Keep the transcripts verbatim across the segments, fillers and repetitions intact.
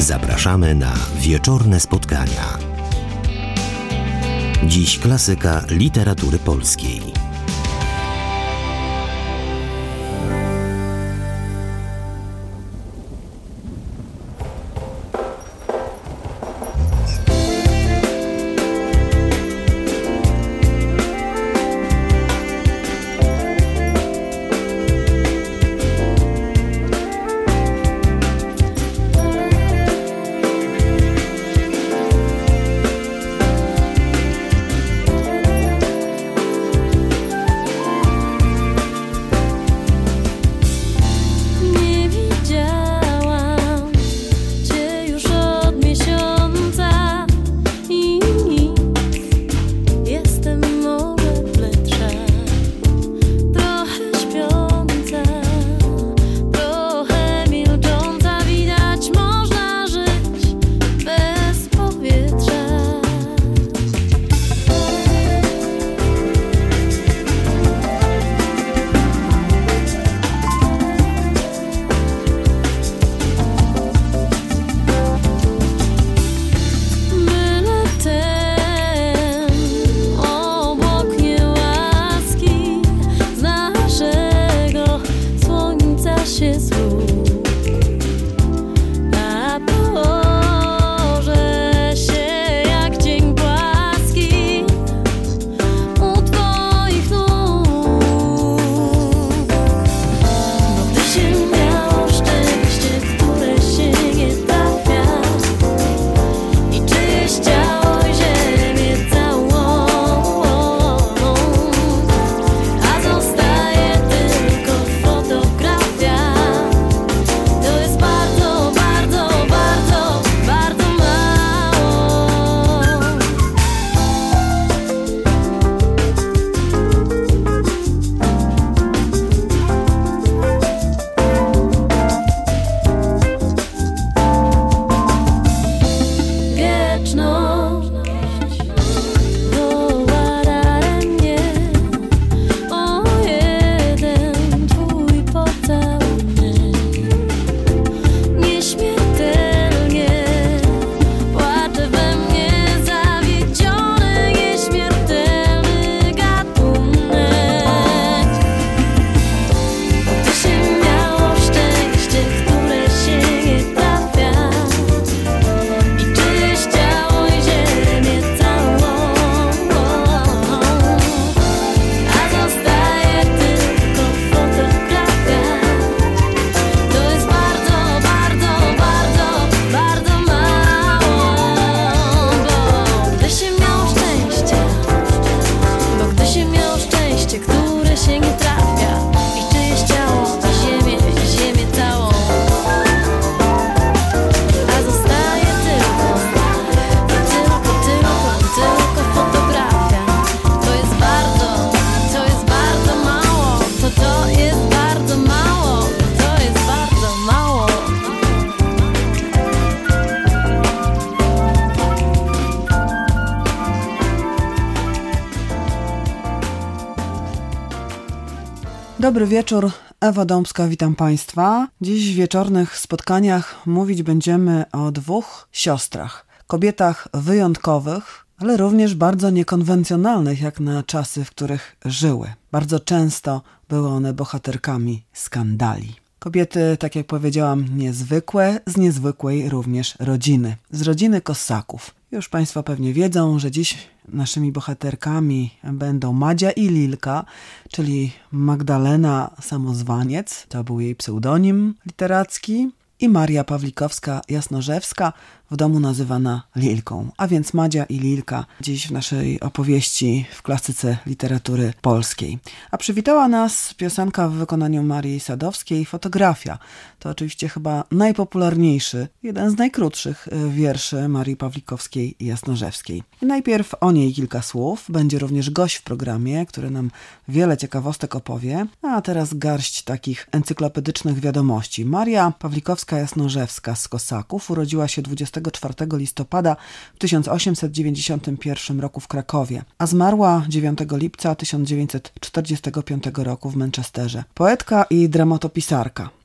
Zapraszamy na wieczorne spotkania. Dziś klasyka literatury polskiej. Dobry wieczór, Ewa Dąbska, witam Państwa. Dziś w wieczornych spotkaniach mówić będziemy o dwóch siostrach. Kobietach wyjątkowych, ale również bardzo niekonwencjonalnych jak na czasy, w których żyły. Bardzo często były one bohaterkami skandali. Kobiety, tak jak powiedziałam, niezwykłe, z niezwykłej również rodziny. Z rodziny Kossaków. Już Państwo pewnie wiedzą, że dziś naszymi bohaterkami będą Madzia i Lilka, czyli Magdalena Samozwaniec, to był jej pseudonim literacki, i Maria Pawlikowska-Jasnorzewska, w domu nazywana Lilką. A więc Madzia i Lilka dziś w naszej opowieści w klasyce literatury polskiej. A przywitała nas piosenka w wykonaniu Marii Sadowskiej, Fotografia. To oczywiście chyba najpopularniejszy, jeden z najkrótszych wierszy Marii Pawlikowskiej-Jasnorzewskiej. I najpierw o niej kilka słów. Będzie również gość w programie, który nam wiele ciekawostek opowie. A teraz garść takich encyklopedycznych wiadomości. Maria Pawlikowska-Jasnorzewska z Kossaków urodziła się dwudziestego czwartego listopada w tysiąc osiemset dziewięćdziesiątym pierwszym roku w Krakowie, a zmarła dziewiątego lipca tysiąc dziewięćset czterdziestego piątego roku w Manchesterze. Poetka i dramatopisarka.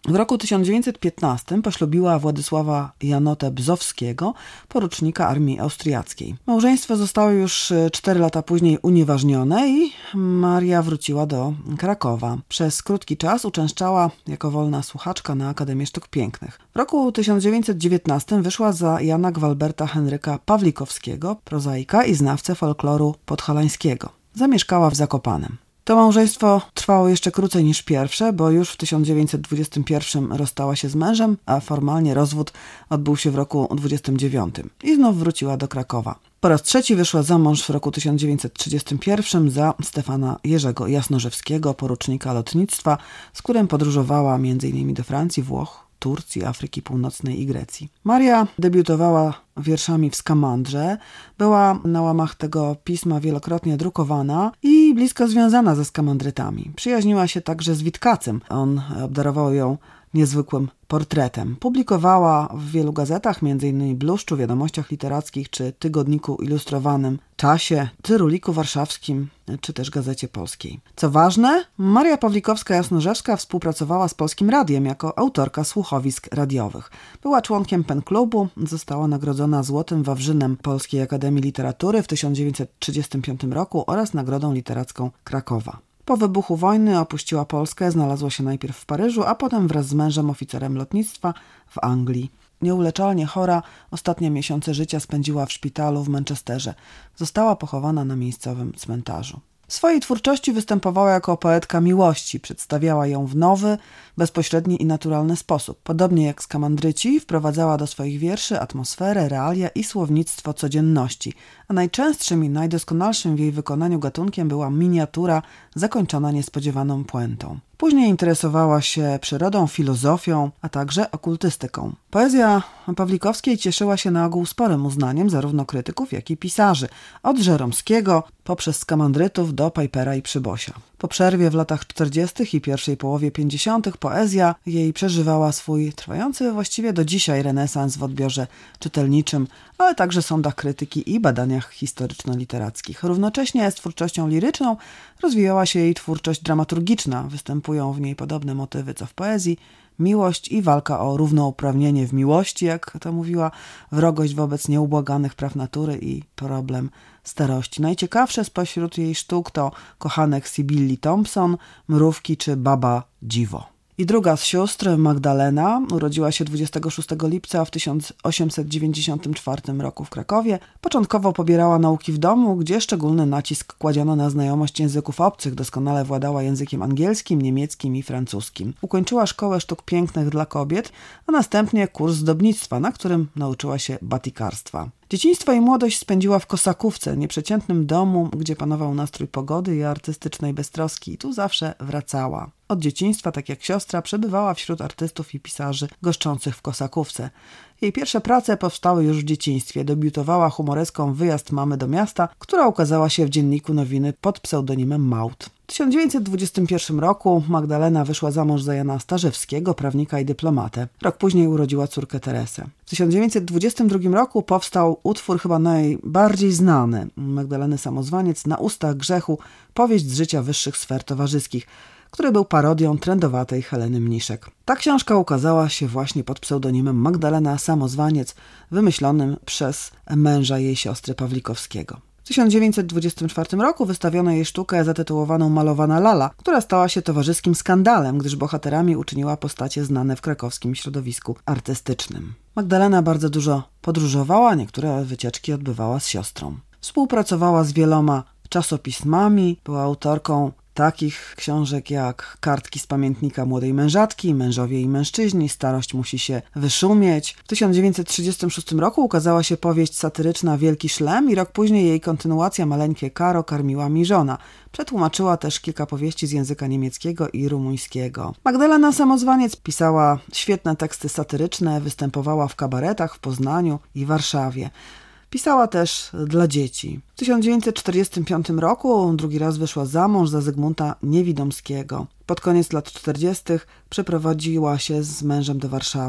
W roku tysiąc dziewięćset piętnastym poślubiła Władysława Janotę Bzowskiego, porucznika armii austriackiej. Małżeństwo zostało już cztery lata później unieważnione i Maria wróciła do Krakowa. Przez krótki czas uczęszczała jako wolna słuchaczka na Akademię Sztuk Pięknych. W roku tysiąc dziewięćset dziewiętnastym wyszła za Jana Gwalberta Henryka Pawlikowskiego, prozaika i znawcę folkloru podhalańskiego. Zamieszkała w Zakopanem. To małżeństwo trwało jeszcze krócej niż pierwsze, bo już w tysiąc dziewięćset dwudziestym pierwszym rozstała się z mężem, a formalnie rozwód odbył się w roku dwudziestym dziewiątym i znów wróciła do Krakowa. Po raz trzeci wyszła za mąż w roku tysiąc dziewięćset trzydziestym pierwszym za Stefana Jerzego Jasnorzewskiego, porucznika lotnictwa, z którym podróżowała między innymi do Francji, Włoch, Turcji, Afryki Północnej i Grecji. Maria debiutowała wierszami w Skamandrze, była na łamach tego pisma wielokrotnie drukowana i blisko związana ze skamandrytami. Przyjaźniła się także z Witkacem. On obdarował ją niezwykłym portretem. Publikowała w wielu gazetach, między innymi Bluszczu, Wiadomościach Literackich czy Tygodniku Ilustrowanym, Czasie, Tyruliku Warszawskim czy też Gazecie Polskiej. Co ważne, Maria Pawlikowska-Jasnorzewska współpracowała z Polskim Radiem jako autorka słuchowisk radiowych. Była członkiem Pen Klubu, została nagrodzona Złotym Wawrzynem Polskiej Akademii Literatury w tysiąc dziewięćset trzydziestym piątym roku oraz Nagrodą Literacką Krakowa. Po wybuchu wojny opuściła Polskę, znalazła się najpierw w Paryżu, a potem wraz z mężem, oficerem lotnictwa, w Anglii. Nieuleczalnie chora, ostatnie miesiące życia spędziła w szpitalu w Manchesterze. Została pochowana na miejscowym cmentarzu. W swojej twórczości występowała jako poetka miłości, przedstawiała ją w nowy, bezpośredni i naturalny sposób. Podobnie jak skamandryci, wprowadzała do swoich wierszy atmosferę, realia i słownictwo codzienności, a najczęstszym i najdoskonalszym w jej wykonaniu gatunkiem była miniatura zakończona niespodziewaną puentą. Później interesowała się przyrodą, filozofią, a także okultystyką. Poezja Pawlikowskiej cieszyła się na ogół sporym uznaniem zarówno krytyków, jak i pisarzy. Od Żeromskiego poprzez skamandrytów do Pipera i Przybosia. Po przerwie w latach czterdziestych i pierwszej połowie pięćdziesiątych poezja jej przeżywała swój trwający właściwie do dzisiaj renesans w odbiorze czytelniczym, ale także sądach krytyki i badaniach historyczno-literackich. Równocześnie z twórczością liryczną rozwijała się jej twórczość dramaturgiczna. Występują w niej podobne motywy co w poezji. Miłość i walka o równouprawnienie w miłości, jak to mówiła, wrogość wobec nieubłaganych praw natury i problem starości. Najciekawsze spośród jej sztuk to Kochanek Sybilli Thompson, Mrówki czy Baba Dziwo. I druga z sióstr, Magdalena, urodziła się dwudziestego szóstego lipca w tysiąc osiemset dziewięćdziesiątym czwartym roku w Krakowie. Początkowo pobierała nauki w domu, gdzie szczególny nacisk kładziono na znajomość języków obcych. Doskonale władała językiem angielskim, niemieckim i francuskim. Ukończyła Szkołę Sztuk Pięknych dla kobiet, a następnie kurs zdobnictwa, na którym nauczyła się batikarstwa. Dzieciństwo i młodość spędziła w Kosakówce, nieprzeciętnym domu, gdzie panował nastrój pogody i artystycznej beztroski, i tu zawsze wracała. Od dzieciństwa, tak jak siostra, przebywała wśród artystów i pisarzy goszczących w Kosakówce. Jej pierwsze prace powstały już w dzieciństwie. Debiutowała humoreską Wyjazd mamy do miasta, która ukazała się w dzienniku Nowiny pod pseudonimem Maud. W tysiąc dziewięćset dwudziestym pierwszym roku Magdalena wyszła za mąż za Jana Starzewskiego, prawnika i dyplomatę. Rok później urodziła córkę Teresę. W tysiąc dziewięćset dwudziestym drugim roku powstał utwór chyba najbardziej znany Magdaleny Samozwaniec, Na ustach grzechu, powieść z życia wyższych sfer towarzyskich, który był parodią trendowatej Heleny Mniszek. Ta książka ukazała się właśnie pod pseudonimem Magdalena Samozwaniec, wymyślonym przez męża jej siostry Pawlikowskiego. W tysiąc dziewięćset dwudziestym czwartym roku wystawiono jej sztukę zatytułowaną Malowana lala, która stała się towarzyskim skandalem, gdyż bohaterami uczyniła postacie znane w krakowskim środowisku artystycznym. Magdalena bardzo dużo podróżowała, niektóre wycieczki odbywała z siostrą. Współpracowała z wieloma czasopismami, była autorką takich książek jak Kartki z pamiętnika młodej mężatki, Mężowie i mężczyźni, Starość musi się wyszumieć. W tysiąc dziewięćset trzydziestym szóstym roku ukazała się powieść satyryczna Wielki Szlem i rok później jej kontynuacja Maleńkie Karo, Karmiła mi żona. Przetłumaczyła też kilka powieści z języka niemieckiego i rumuńskiego. Magdalena Samozwaniec pisała świetne teksty satyryczne, występowała w kabaretach w Poznaniu i Warszawie. Pisała też dla dzieci. W tysiąc dziewięćset czterdziestym piątym roku drugi raz wyszła za mąż za Zygmunta Niewidomskiego. Pod koniec lat czterdziestych przeprowadziła się z mężem do Warszawy.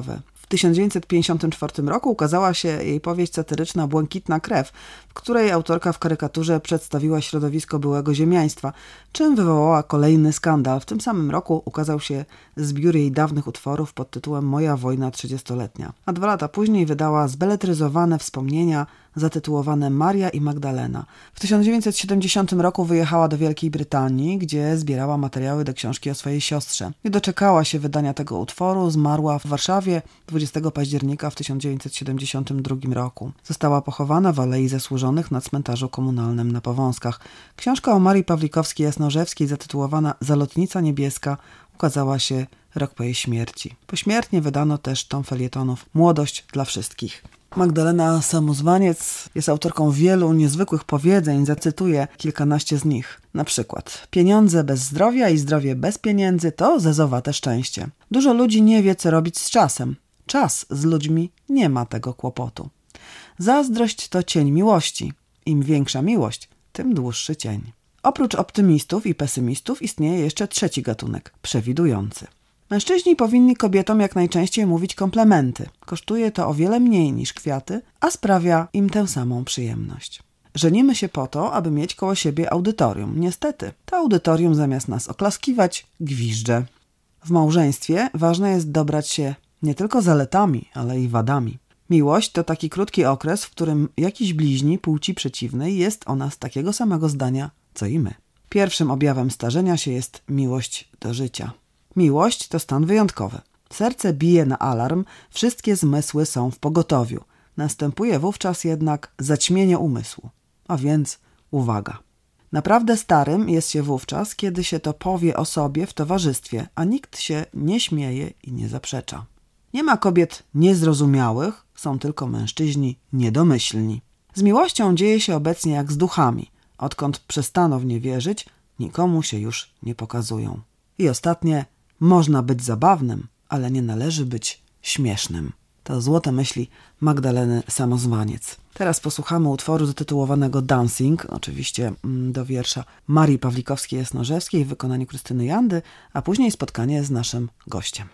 W tysiąc dziewięćset pięćdziesiątym czwartym roku ukazała się jej powieść satyryczna Błękitna krew, w której autorka w karykaturze przedstawiła środowisko byłego ziemiaństwa, czym wywołała kolejny skandal. W tym samym roku ukazał się zbiór jej dawnych utworów pod tytułem Moja wojna trzydziestoletnia, a dwa lata później wydała zbeletryzowane wspomnienia zatytułowane Maria i Magdalena. W tysiąc dziewięćset siedemdziesiątym roku wyjechała do Wielkiej Brytanii, gdzie zbierała materiały do książki o swojej siostrze. Nie doczekała się wydania tego utworu, zmarła w Warszawie dwudziestego października w tysiąc dziewięćset siedemdziesiątym drugim roku. Została pochowana w Alei Zasłużonych na cmentarzu komunalnym na Powązkach. Książka o Marii Pawlikowskiej-Jasnorzewskiej zatytułowana Zalotnica niebieska ukazała się rok po jej śmierci. Pośmiertnie wydano też tom felietonów Młodość dla wszystkich. Magdalena Samozwaniec jest autorką wielu niezwykłych powiedzeń, zacytuję kilkanaście z nich. Na przykład: pieniądze bez zdrowia i zdrowie bez pieniędzy to zezowate szczęście. Dużo ludzi nie wie, co robić z czasem. Czas z ludźmi nie ma tego kłopotu. Zazdrość to cień miłości. Im większa miłość, tym dłuższy cień. Oprócz optymistów i pesymistów istnieje jeszcze trzeci gatunek – przewidujący. Mężczyźni powinni kobietom jak najczęściej mówić komplementy. Kosztuje to o wiele mniej niż kwiaty, a sprawia im tę samą przyjemność. Żenimy się po to, aby mieć koło siebie audytorium. Niestety, to audytorium zamiast nas oklaskiwać, gwizdże. W małżeństwie ważne jest dobrać się nie tylko zaletami, ale i wadami. Miłość to taki krótki okres, w którym jakiś bliźni płci przeciwnej jest o nas takiego samego zdania, co i my. Pierwszym objawem starzenia się jest miłość do życia. Miłość to stan wyjątkowy. Serce bije na alarm, wszystkie zmysły są w pogotowiu. Następuje wówczas jednak zaćmienie umysłu. A więc uwaga. Naprawdę starym jest się wówczas, kiedy się to powie o sobie w towarzystwie, a nikt się nie śmieje i nie zaprzecza. Nie ma kobiet niezrozumiałych, są tylko mężczyźni niedomyślni. Z miłością dzieje się obecnie jak z duchami. Odkąd przestano w nie wierzyć, nikomu się już nie pokazują. I ostatnie, można być zabawnym, ale nie należy być śmiesznym. To złote myśli Magdaleny Samozwaniec. Teraz posłuchamy utworu zatytułowanego Dancing, oczywiście do wiersza Marii Pawlikowskiej-Jasnorzewskiej w wykonaniu Krystyny Jandy, a później spotkanie z naszym gościem.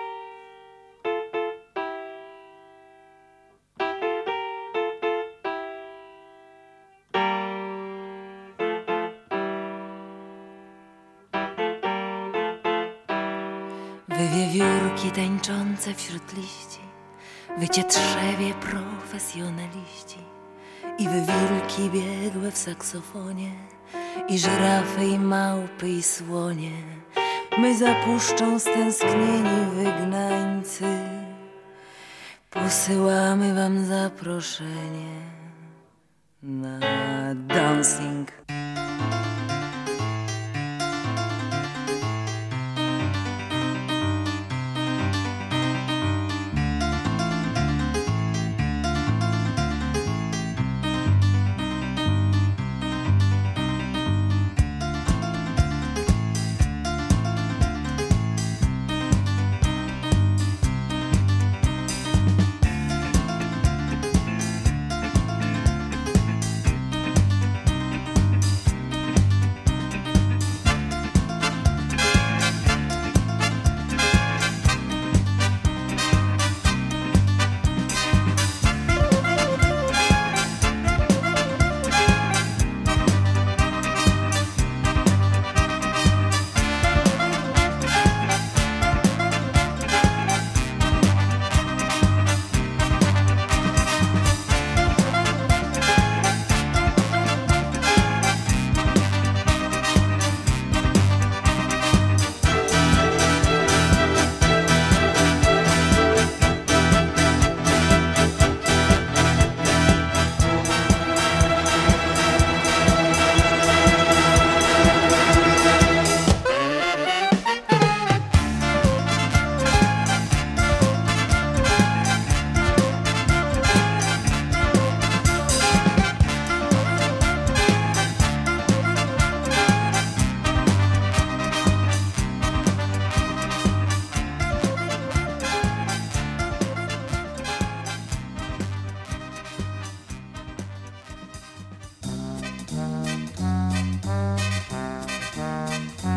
Wy wiewiórki tańczące wśród liści, wycie trzewie profesjonaliści, i wy wilki biegłe w saksofonie, i żyrafy, i małpy, i słonie. My zapuszczą stęsknieni wygnańcy, posyłamy wam zaproszenie na dancing.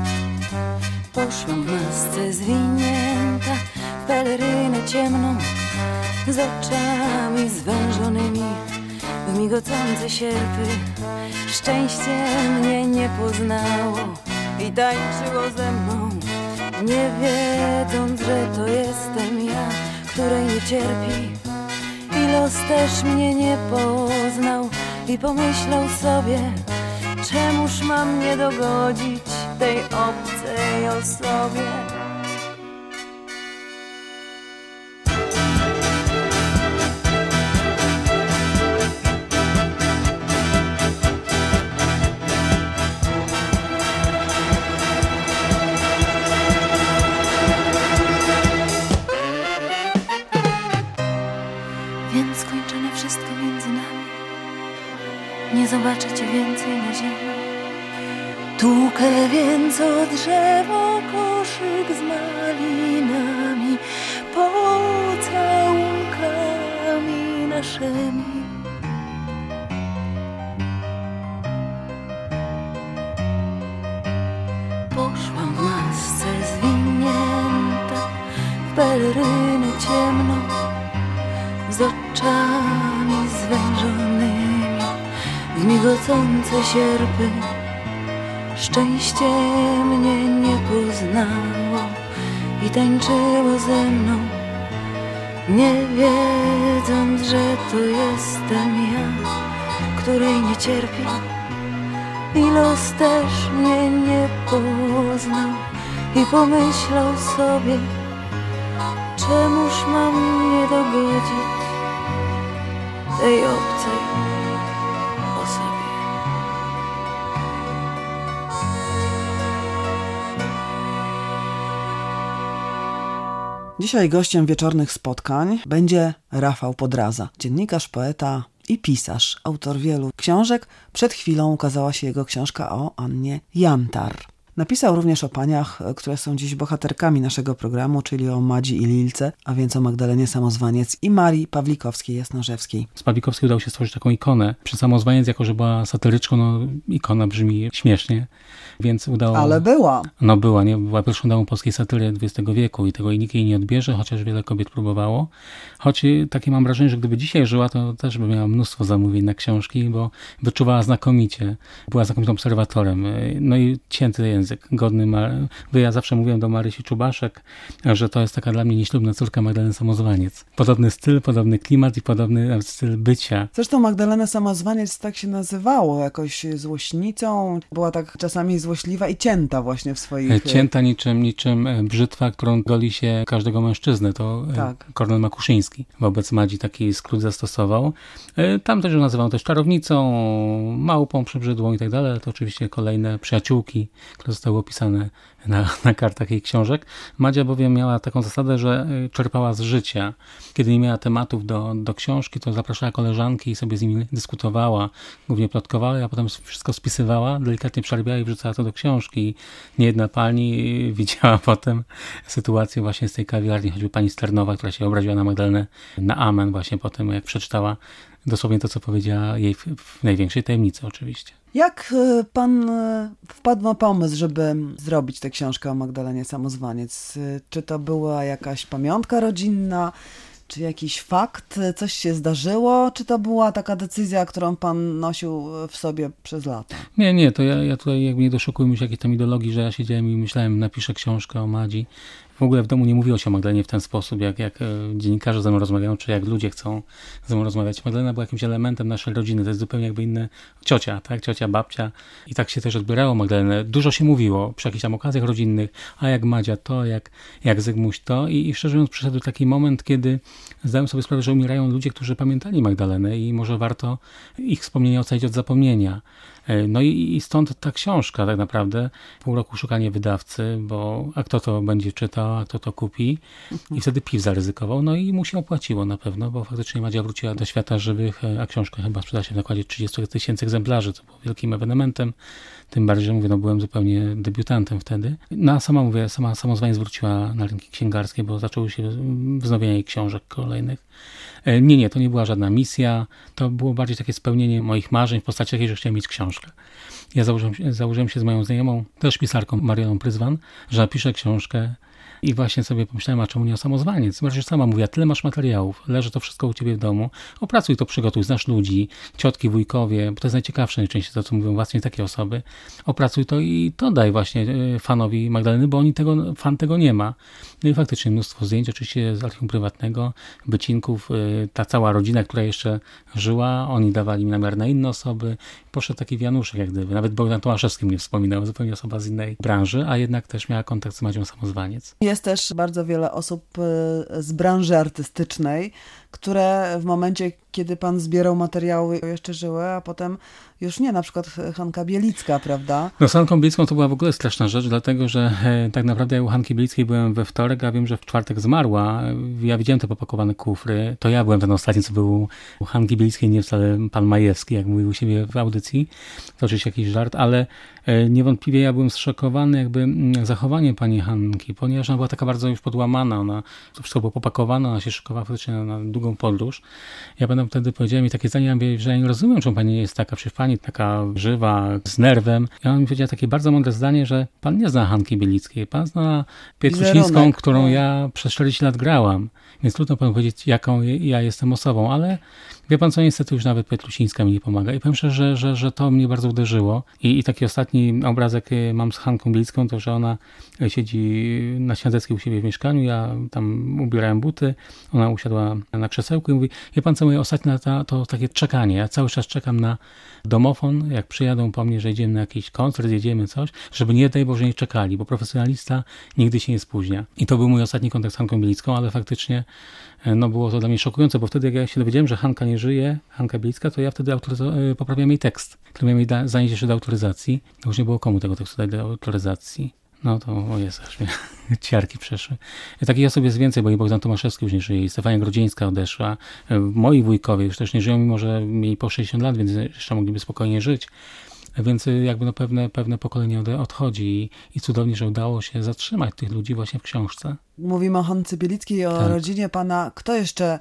Poszłam w masce zwinięta, w pelerynę ciemną, z oczami zwężonymi w migocące sierpy. Szczęście mnie nie poznało i tańczyło ze mną, nie wiedząc, że to jestem ja, której nie cierpi. I los też mnie nie poznał i pomyślał sobie, czemuż mam nie dogodzić tej obcej osobie. Więc skończone wszystko między nami, nie zobaczę cię więcej na ziemi. Tłukę więc o drzewo koszyk z malinami, pocałunkami naszymi. Poszłam w masce zwinięta, w pelerynę ciemną, z oczami zwężonymi w migocące sierpy. Szczęście mnie nie poznało i tańczyło ze mną, nie wiedząc, że to jestem ja, której nie cierpi. I los też mnie nie poznał i pomyślał sobie, czemuż mam nie dogodzić tej obcej osobie. Dzisiaj gościem wieczornych spotkań będzie Rafał Podraza, dziennikarz, poeta i pisarz, autor wielu książek. Przed chwilą ukazała się jego książka o Annie Jantar. Napisał również o paniach, które są dziś bohaterkami naszego programu, czyli o Madzi i Lilce, a więc o Magdalenie Samozwaniec i Marii Pawlikowskiej-Jasnorzewskiej. Z Pawlikowskiej udało się stworzyć taką ikonę. Przy Samozwaniec, jako że była satyryczką, no ikona brzmi śmiesznie, więc udało... Ale była. No była, nie? Była pierwszą damą polskiej satyry dwudziestego wieku i tego nikt jej nie odbierze, chociaż wiele kobiet próbowało. Choć takie mam wrażenie, że gdyby dzisiaj żyła, to też by miała mnóstwo zamówień na książki, bo wyczuwała znakomicie. Była znakomitym obserwatorem. No i cięty język, godny. Mar... Ja zawsze mówiłem do Marysi Czubaszek, że to jest taka dla mnie nieślubna córka Magdaleny Samozwaniec. Podobny styl, podobny klimat i podobny styl bycia. Zresztą Magdalena Samozwaniec tak się nazywało, jakoś złośnicą. Była tak czasami złośliwa i cięta właśnie w swoich... Cięta niczym, niczym brzytwa, którą goli się każdego mężczyznę. To tak. Kornel Makuszyński wobec Madzi taki skrót zastosował. Tam też ją nazywał też czarownicą, małpą przybrzydłą i tak dalej. To oczywiście kolejne przyjaciółki, które zostały opisane na, na kartach jej książek. Madzia bowiem miała taką zasadę, że czerpała z życia. Kiedy nie miała tematów do, do książki, to zapraszała koleżanki i sobie z nimi dyskutowała, głównie plotkowała, a potem wszystko spisywała, delikatnie przerabiała i wrzucała to do książki. Niejedna pani widziała potem sytuację właśnie z tej kawiarni, choćby pani Sternowa, która się obraziła na Magdalenę na amen właśnie po tym, jak przeczytała dosłownie to, co powiedziała jej w, w największej tajemnicy oczywiście. Jak pan wpadł na pomysł, żeby zrobić tę książkę o Magdalenie Samozwaniec? Czy to była jakaś pamiątka rodzinna? Czy jakiś fakt? Coś się zdarzyło? Czy to była taka decyzja, którą pan nosił w sobie przez lata? Nie, nie, to ja, ja tutaj jakby nie doszukujmy się jakiejś tam ideologii, że ja siedziałem i myślałem, napiszę książkę o Madzi. W ogóle w domu nie mówiło się o Magdalenie w ten sposób, jak, jak dziennikarze ze mną rozmawiają, czy jak ludzie chcą ze mną rozmawiać. Magdalena była jakimś elementem naszej rodziny, to jest zupełnie jakby inny ciocia, tak? Ciocia, babcia i tak się też odbierało Magdalenę. Dużo się mówiło przy jakichś tam okazjach rodzinnych, a jak Madzia to, jak, jak Zygmuś to i, i szczerze mówiąc przyszedł taki moment, kiedy zdałem sobie sprawę, że umierają ludzie, którzy pamiętali Magdalenę i może warto ich wspomnienia ocalić od zapomnienia. No i, i stąd ta książka tak naprawdę, pół roku szukanie wydawcy, bo a kto to będzie czytał, a kto to kupi i wtedy P I W zaryzykował, no i mu się opłaciło na pewno, bo faktycznie Madzia wróciła do świata żywych, a książka chyba sprzeda się w nakładzie trzydzieści tysięcy egzemplarzy, co było wielkim ewenementem, tym bardziej, że mówię, no byłem zupełnie debiutantem wtedy. No a sama mówię, sama Samozwaniec wróciła na rynki księgarskie, bo zaczęły się wznowienia jej książek kolejnych. Nie, nie, to nie była żadna misja, to było bardziej takie spełnienie moich marzeń w postaci takiej, że chciałem mieć książkę. Ja założyłem, założyłem się z moją znajomą, też pisarką Marioną Pryzwan, że napiszę książkę I właśnie sobie pomyślałem, a czemu nie o samozwaniec? Możesz sama mówiła, tyle masz materiałów, leży to wszystko u ciebie w domu, opracuj to, przygotuj, znasz ludzi, ciotki, wujkowie, bo to jest najciekawsze najczęściej to, co mówią właśnie takie osoby. Opracuj to i to daj właśnie fanowi Magdaleny, bo oni tego, fan tego nie ma. No i faktycznie mnóstwo zdjęć, oczywiście z archiwum prywatnego, wycinków, ta cała rodzina, która jeszcze żyła, oni dawali mi namiar na inne osoby. Poszedł taki wianuszek jak gdyby. Nawet Bogdan Tomaszewski mnie wspominał, zupełnie osoba z innej branży, a jednak też miała kontakt z Madzią Samozwaniec. Jest też bardzo wiele osób z branży artystycznej, które w momencie, kiedy pan zbierał materiały, jeszcze żyły, a potem już nie, na przykład Hanka Bielicka, prawda? No z Hanką Bielicką to była w ogóle straszna rzecz, dlatego że e, tak naprawdę ja u Hanki Bielickiej byłem we wtorek, a wiem, że w czwartek zmarła. Ja widziałem te popakowane kufry. To ja byłem ten ostatni, co był u Hanki Bielickiej, nie wcale pan Majewski, jak mówił u siebie w audycji. To oczywiście jakiś żart, ale e, niewątpliwie ja byłem zszokowany jakby m, zachowaniem pani Hanki, ponieważ ona była taka bardzo już podłamana. Ona, to wszystko było popakowane, ona się szykowała faktycznie na, na długą podróż. Ja pamiętam wtedy powiedziałem mi takie zdanie, że ja nie rozumiem, czemu pani nie jest taka, przecież pani taka żywa, z nerwem. I on mi powiedział takie bardzo mądre zdanie, że pan nie zna Hanki Bielickiej, pan zna Pietrusińską, którą ja przez czterdzieści lat grałam. Więc trudno panu powiedzieć, jaką ja jestem osobą, ale wie pan co, niestety już nawet Pietrusińska mi nie pomaga. I powiem szczerze, że, że, że to mnie bardzo uderzyło. I, I taki ostatni obrazek mam z Hanką Bielicką, to że ona siedzi na Śniadeckiej u siebie w mieszkaniu, ja tam ubierałem buty, ona usiadła na krzesełku i mówi, wie pan co, moje ostatnie lata to takie czekanie. Ja cały czas czekam na domofon, jak przyjadą po mnie, że idziemy na jakiś koncert, jedziemy coś, żeby nie daj Boże nie czekali, bo profesjonalista nigdy się nie spóźnia. I to był mój ostatni kontakt z Hanką Bielicką, ale faktycznie no było to dla mnie szokujące, bo wtedy jak ja się dowiedziałem, że Hanka nie żyje, Hanka Bielicka, to ja wtedy autoryzo- poprawiałem jej tekst, który miał jej da- zanieść jeszcze do autoryzacji. To już nie było komu tego tekstu dać do autoryzacji. No to, o jest, aż mnie ciarki przeszły. Takich osób jest więcej, bo i Bogdan Tomaszewski już nie żyje, i Stefania Grodzieńska odeszła. Moi wujkowie już też nie żyją, mimo że mieli po sześćdziesiąt lat, więc jeszcze mogliby spokojnie żyć. Więc jakby no pewne, pewne pokolenie odchodzi i, i cudownie, że udało się zatrzymać tych ludzi właśnie w książce. Mówimy o Hance Bielickiej, o tak. rodzinie pana. Kto jeszcze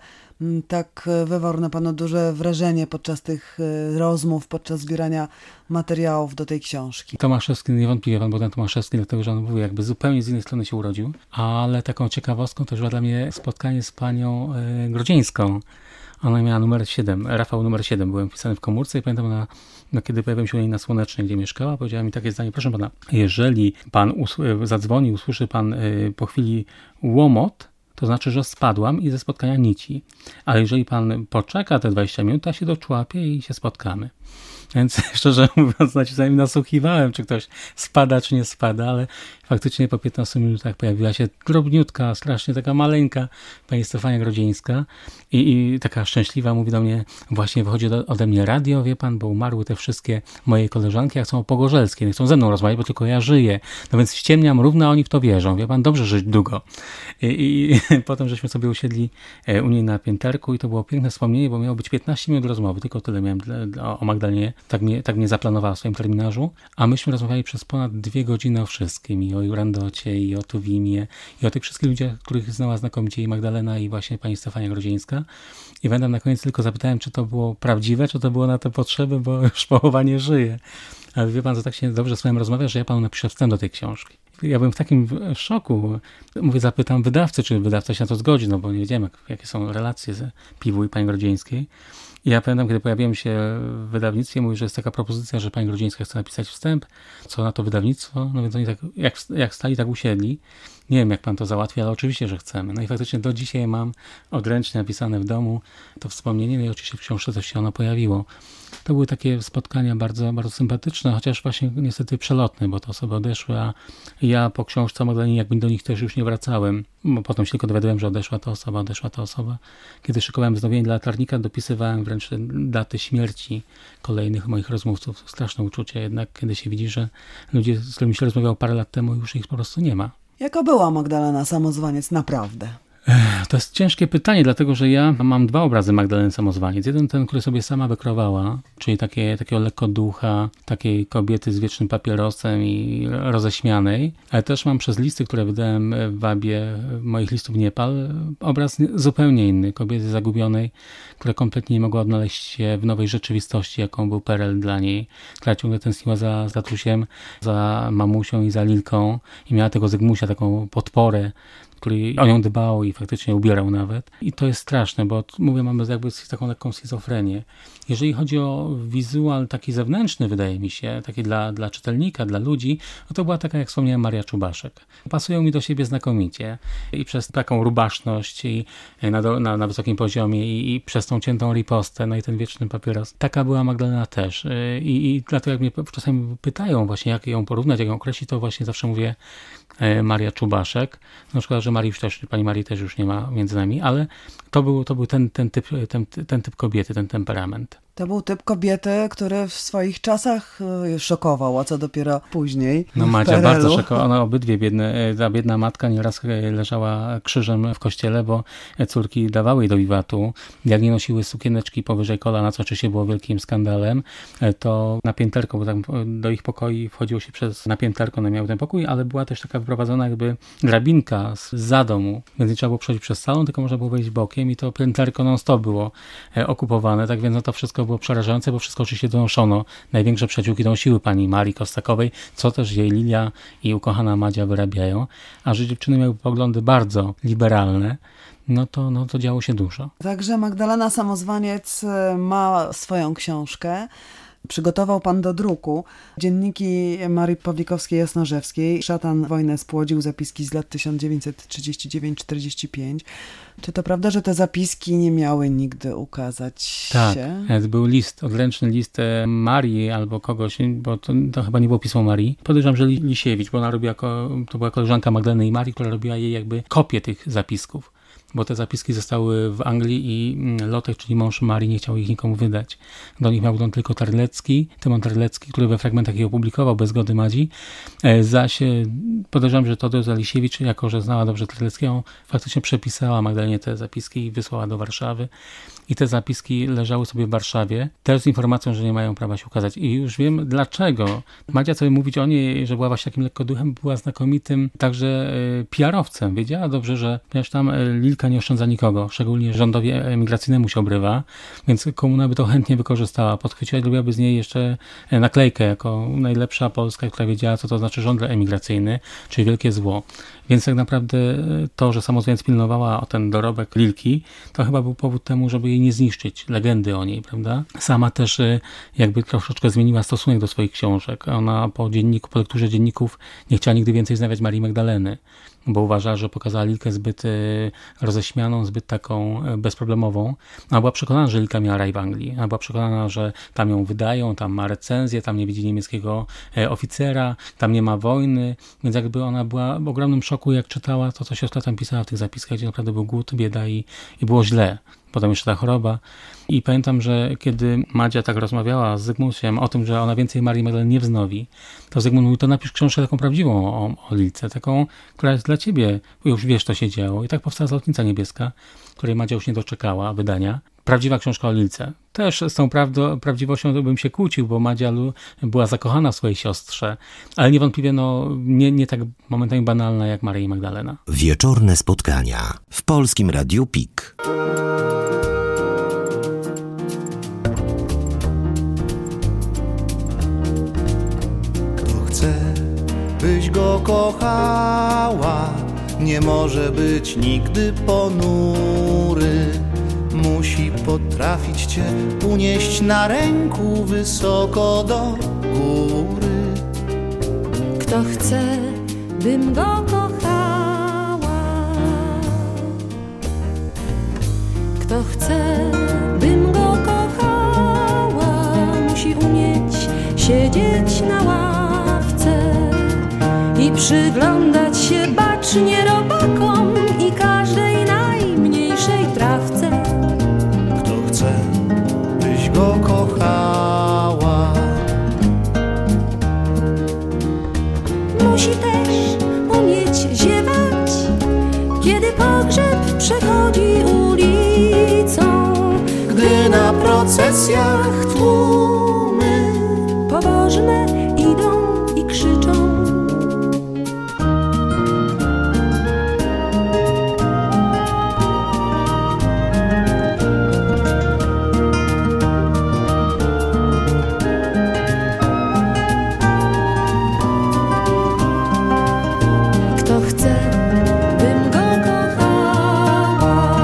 tak wywarł na panu duże wrażenie podczas tych rozmów, podczas zbierania materiałów do tej książki? Tomaszewski, niewątpliwie pan Bogdan Tomaszewski, dlatego że on był jakby zupełnie z innej strony się urodził, ale taką ciekawostką też było dla mnie spotkanie z panią y, Grodzieńską. Ona miała numer siedem, Rafał numer siedem, byłem wpisany w komórce i pamiętam, ona, no, kiedy pojawiłem się u niej na Słonecznej, gdzie mieszkała, powiedziała mi takie zdanie, proszę pana, jeżeli pan us- zadzwoni, usłyszy pan y, po chwili łomot, to znaczy, że spadłam i ze spotkania nici. Ale jeżeli pan poczeka te dwadzieścia minut, to ja się doczłapię i się spotkamy. Więc szczerze mówiąc, znaczy, nasłuchiwałem, czy ktoś spada, czy nie spada, ale faktycznie po piętnastu minutach pojawiła się drobniutka, strasznie taka maleńka pani Stefania Grodzieńska i, i taka szczęśliwa mówi do mnie, właśnie wychodzi do, ode mnie radio, wie pan, bo umarły te wszystkie moje koleżanki, jak są pogorzelskie, nie chcą ze mną rozmawiać, bo tylko ja żyję. No więc ściemniam równo, a oni w to wierzą. Wie pan, dobrze żyć długo. I, i, i potem żeśmy sobie usiedli u niej na pięterku i to było piękne wspomnienie, bo miało być piętnaście minut rozmowy, tylko tyle miałem dla, dla, o Magdalenie. Tak mnie, tak mnie zaplanowała w swoim terminarzu, a myśmy rozmawiali przez ponad dwie godziny o wszystkim, i o Jurandocie, i o Tuwimie, i o tych wszystkich ludziach, których znała znakomicie i Magdalena, i właśnie pani Stefania Grodzieńska. I pamiętam, na koniec tylko zapytałem, czy to było prawdziwe, czy to było na te potrzeby, bo już połowa nie żyje. Ale wie pan, że tak się dobrze z panem rozmawia, że ja panu napiszę wstęp do tej książki. Ja byłem w takim szoku. Mówię, zapytam wydawcy, czy wydawca się na to zgodzi, no bo nie wiedziałem, jak, jakie są relacje z Piwu i pani Grodzieńskiej. I ja pamiętam, kiedy pojawiłem się w wydawnictwie, mówi, że jest taka propozycja, że pani Grodzieńska chce napisać wstęp, co na to wydawnictwo, no więc oni tak, jak, jak stali, tak usiedli. Nie wiem, jak pan to załatwi, ale oczywiście, że chcemy. No i faktycznie do dzisiaj mam odręcznie napisane w domu to wspomnienie, no i oczywiście w książce też się ono pojawiło. To były takie spotkania bardzo, bardzo sympatyczne, chociaż właśnie niestety przelotne, bo te osoby odeszły, a ja po książce o Magdalenie jakby do nich też już nie wracałem, bo potem się tylko dowiadywałem, że odeszła ta osoba, odeszła ta osoba. Kiedy szykowałem wznowienie dla latarnika, dopisywałem wręcz daty śmierci kolejnych moich rozmówców. Straszne uczucie jednak, kiedy się widzi, że ludzie, z którymi się rozmawiało parę lat temu, już ich po prostu nie ma. Jaka była Magdalena Samozwaniec naprawdę? To jest ciężkie pytanie, dlatego że ja mam dwa obrazy Magdaleny Samozwaniec. Jeden ten, który sobie sama wykreowała, czyli takie, takiego lekkoducha, takiej kobiety z wiecznym papierosem i roześmianej, ale też mam przez listy, które wydałem w Wabie moich listów Niepal, obraz zupełnie inny, kobiety zagubionej, która kompletnie nie mogła odnaleźć się w nowej rzeczywistości, jaką był Perel dla niej, która ciągle tęskniła za Tatusiem, za mamusią i za Lilką i miała tego Zygmusia, taką podporę, który o nią dbał i faktycznie ubierał nawet. I to jest straszne, bo mówię, mamy jakby taką lekką schizofrenię. Jeżeli chodzi o wizual taki zewnętrzny, wydaje mi się, taki dla, dla czytelnika, dla ludzi, no to była taka, jak wspomniałem, Maria Czubaszek. Pasują mi do siebie znakomicie i przez taką rubaszność i na, do, na, na wysokim poziomie i, i przez tą ciętą ripostę, no i ten wieczny papieros. Taka była Magdalena też. I, i dlatego jak mnie czasami pytają właśnie, jak ją porównać, jak ją określić, to właśnie zawsze mówię Maria Czubaszek. No szkoda, że Marii już też, pani Marii też już nie ma między nami, ale to był, to był ten, ten, typ, ten, ten typ kobiety, ten temperament. To był typ kobiety, który w swoich czasach szokował, a co dopiero później. No Madzia bardzo szokował. Ona obydwie biedne, ta biedna matka nieraz leżała krzyżem w kościele, bo córki dawały jej do wiwatu. Jak nie nosiły sukieneczki powyżej kolana, co oczywiście było wielkim skandalem, to na pięterko, bo tam do ich pokoi wchodziło się przez na pięterko, one miały ten pokój, ale była też taka wprowadzona jakby drabinka za domu, więc nie trzeba było przechodzić przez salon, tylko można było wejść bokiem i to pięterko non stop było okupowane, tak więc no to wszystko było przerażające, bo wszystko oczywiście donoszono. Największe przyjaciółki donosiły pani Marii Kostakowej, co też jej Lilia i ukochana Madzia wyrabiają, a że dziewczyny miały poglądy bardzo liberalne, no to, no to działo się dużo. Także Magdalena Samozwaniec ma swoją książkę. Przygotował pan do druku dzienniki Marii Pawlikowskiej-Jasnorzewskiej. Szatan wojnę spłodził, zapiski z lat tysiąc dziewięćset trzydziesty dziewiąty czterdziesty pięć. Czy to prawda, że te zapiski nie miały nigdy ukazać tak, się? Tak, był list, odręczny list Marii albo kogoś, bo to, to chyba nie było pismo Marii. Podejrzewam, że Lisiewicz, bo ona robiła, to była koleżanka Magdaleny i Marii, która robiła jej jakby kopię tych zapisków. Bo te zapiski zostały w Anglii i Lotek, czyli mąż Marii, nie chciał ich nikomu wydać. Do nich miał tylko Terlecki, Tymon Terlecki, który we fragmentach je opublikował bez zgody Madzi. Zaś podejrzewam, że Tadeusz Lisiewicz, jako że znała dobrze Terleckiego, faktycznie przepisała Magdalenie te zapiski i wysłała do Warszawy. I te zapiski leżały sobie w Warszawie, też z informacją, że nie mają prawa się ukazać. I już wiem dlaczego. Madzia, co by mówić o niej, że była właśnie takim lekkoduchem, była znakomitym także P R-owcem. Wiedziała dobrze, że przecież tam Lilka nie oszczędza nikogo, szczególnie rządowi emigracyjnemu się obrywa, więc komuna by to chętnie wykorzystała. Podchwyciła i zrobiłaby z niej jeszcze naklejkę jako najlepsza Polska, która wiedziała, co to znaczy rząd emigracyjny, czyli wielkie zło. Więc tak naprawdę to, że Samozwaniec pilnowała o ten dorobek Lilki, to chyba był powód temu, żeby jej nie zniszczyć, legendy o niej, prawda? Sama też jakby troszeczkę zmieniła stosunek do swoich książek. Ona po dzienniku, po lekturze dzienników nie chciała nigdy więcej znawiać Marii Magdaleny, bo uważała, że pokazała Lilkę zbyt roześmianą, zbyt taką bezproblemową. Ona była przekonana, że Lilka miała raj w Anglii. Ona była przekonana, że tam ją wydają, tam ma recenzję, tam nie widzi niemieckiego oficera, tam nie ma wojny, więc jakby ona była w ogromnym szoku, jak czytała to, co siostra tam pisała w tych zapiskach, gdzie naprawdę był głód, bieda i, i było źle. Potem jeszcze ta choroba. I pamiętam, że kiedy Madzia tak rozmawiała z Zygmuntem o tym, że ona więcej Marii Magdaleny nie wznowi, to Zygmunt mówił, to napisz książkę taką prawdziwą o, o Lilce, taką, która jest dla ciebie. Już wiesz, co się działo. I tak powstała Złotnica Niebieska, której Madzia już nie doczekała wydania. Prawdziwa książka o Lilce. Też z tą prawdo, prawdziwością bym się kłócił, bo Madzia była zakochana w swojej siostrze, ale niewątpliwie no, nie, nie tak momentami banalna jak Maria i Magdalena. Wieczorne spotkania w Polskim Radiu P I K. Byś go kochała, nie może być nigdy ponury. Musi potrafić cię unieść na ręku wysoko do góry. Kto chce, bym go kochała, kto chce, bym go kochała, musi umieć siedzieć na ławce i przyglądać się bacznie robakom i każdej najmniejszej trawce. Kto chce, byś go kochała, musi też umieć ziewać, kiedy pogrzeb procesjach tłumy pobożne idą i krzyczą. Kto chce, bym go kochała,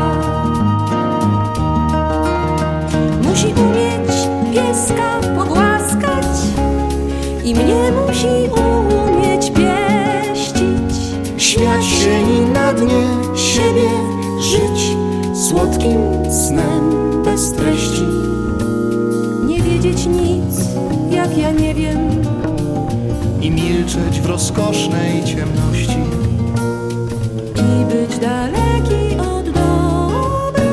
musi umieć pieska pogłaskać i mnie musi umieć pieścić. śmiać się i na dnie siebie żyć słodkim snem bez treści. Nie wiedzieć nic, jak ja nie wiem, I milczeć w rozkosznej ciemności. i być daleki od dobra,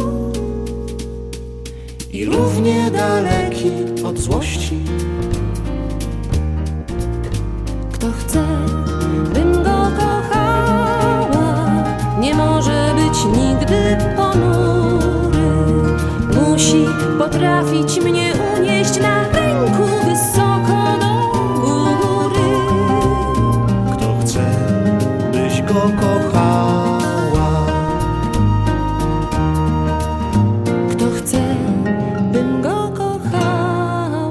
I równie daleki od złości. Kto chce, bym go kochała, nie może być nigdy ponury. Musi potrafić mnie unieść na ręku wysoko do góry. Kto chce, byś go kochała, Kto chce, bym go kochała.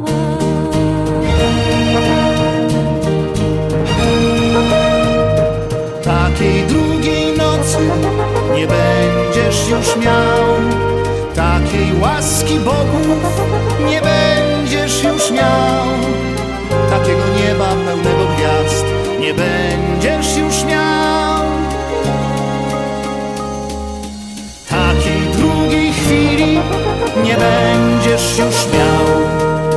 takiej drugiej nocy nie będziesz już miał. Takiej łaski bogów nie będziesz już miał. Takiego nieba pełnego gwiazd nie będziesz już miał. Takiej drugiej chwili nie będziesz już miał.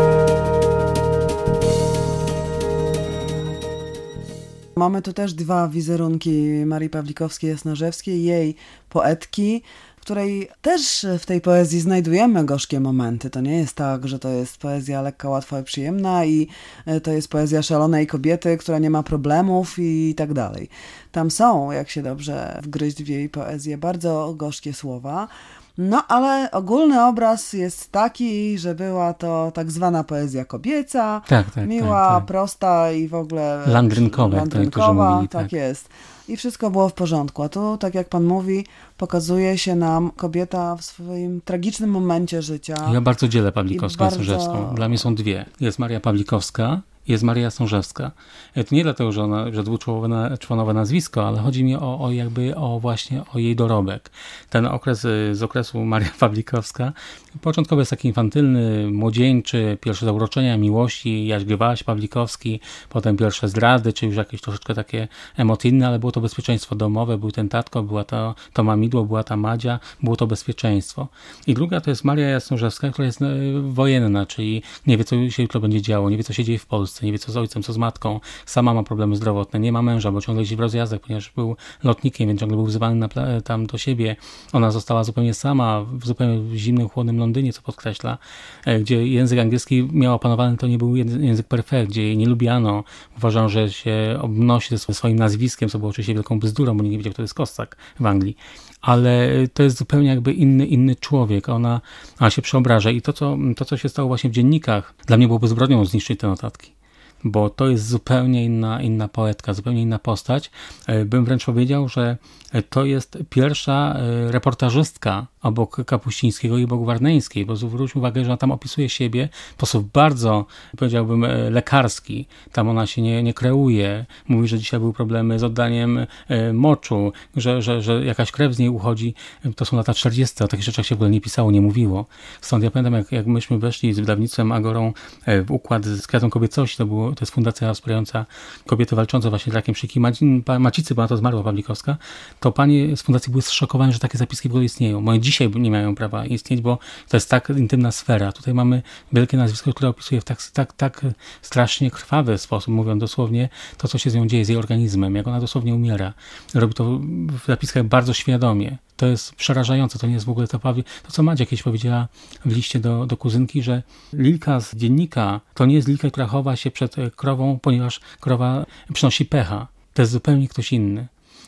Mamy tu też dwa wizerunki Marii Pawlikowskiej-Jasnorzewskiej, jej poetki, w której też w tej poezji znajdujemy gorzkie momenty. To nie jest tak, że to jest poezja lekka, łatwa i przyjemna i to jest poezja szalonej kobiety, która nie ma problemów i tak dalej. Tam są, jak się dobrze wgryźć w jej poezję, bardzo gorzkie słowa. No, ale ogólny obraz jest taki, że była to tak zwana poezja kobieca, Tak, tak, miła, tak, tak. prosta i w ogóle Landrynkowa, jak to niektórzy landrynkowa, mówili, tak tak. jest. I wszystko było w porządku. A tu, tak jak pan mówi, pokazuje się nam kobieta w swoim tragicznym momencie życia. Ja bardzo dzielę Pawlikowską i I bardzo- Jasnorzewską. Dla mnie są dwie. Jest Maria Pawlikowska, jest Maria Jasnorzewska. To nie dlatego, że ona, że dwuczłonowe nazwisko, ale chodzi mi o, o jakby o właśnie o jej dorobek. Ten okres y, z okresu Maria Pawlikowska, początkowo jest taki infantylny, młodzieńczy, pierwsze zauroczenia miłości, Jaś Grywaś, Pawlikowski, potem pierwsze zdrady, czy już jakieś troszeczkę takie emocjonalne, ale było to bezpieczeństwo domowe, był ten tatko, była to, to mamidło, była ta Madzia, było to bezpieczeństwo. I druga to jest Maria Jasnorzewska, która jest y, wojenna, czyli nie wie, co się jutro będzie działo, nie wie, co się dzieje w Polsce, nie wie, co z ojcem, co z matką, sama ma problemy zdrowotne, nie ma męża, bo ciągle jeździ w rozjazdach, ponieważ był lotnikiem, więc ciągle był wzywany na pla- tam do siebie. Ona została zupełnie sama, w zupełnie zimnym, chłodnym Londynie, co podkreśla, e, gdzie język angielski miał opanowany, to nie był język, język perfekt, gdzie jej nie lubiano. Uważano, że się obnosi ze swoim nazwiskiem, co było oczywiście wielką bzdurą, bo nikt nie wiedział, kto to jest Kossak w Anglii. Ale to jest zupełnie jakby inny, inny człowiek. Ona, ona się przeobraża i to co, to, co się stało właśnie w dziennikach, dla mnie byłoby zbrodnią zniszczyć te notatki. Bo to jest zupełnie inna, inna poetka, zupełnie inna postać. Bym wręcz powiedział, że to jest pierwsza reportażystka obok Kapuścińskiego i obok Warneńskiej, bo zwróćmy uwagę, że ona tam opisuje siebie w sposób bardzo, powiedziałbym, lekarski. Tam ona się nie, nie kreuje. Mówi, że dzisiaj były problemy z oddaniem moczu, że, że, że jakaś krew z niej uchodzi. To są lata czterdzieste. O takich rzeczach się w ogóle nie pisało, nie mówiło. Stąd ja pamiętam, jak, jak myśmy weszli z wydawnictwem Agorą w układ z Kwiatą Kobiecości, to, było, to jest fundacja wspierająca kobiety walczące właśnie z rakiem szyjki macicy, bo na to zmarła Pawlikowska, to panie z fundacji były zszokowane, że takie zapiski w ogóle istnieją. Moje dzisiaj nie mają prawa istnieć, bo to jest tak intymna sfera. Tutaj mamy wielkie nazwisko, które opisuje w tak, tak, tak strasznie krwawy sposób, mówiąc dosłownie, to, co się z nią dzieje, z jej organizmem, jak ona dosłownie umiera. Robi to w zapiskach bardzo świadomie. To jest przerażające, to nie jest w ogóle to, to co Madzia kiedyś powiedziała w liście do, do kuzynki, że Lilka z dziennika to nie jest Lilka, która chowa się przed krową, ponieważ krowa przynosi pecha. To jest zupełnie ktoś inny.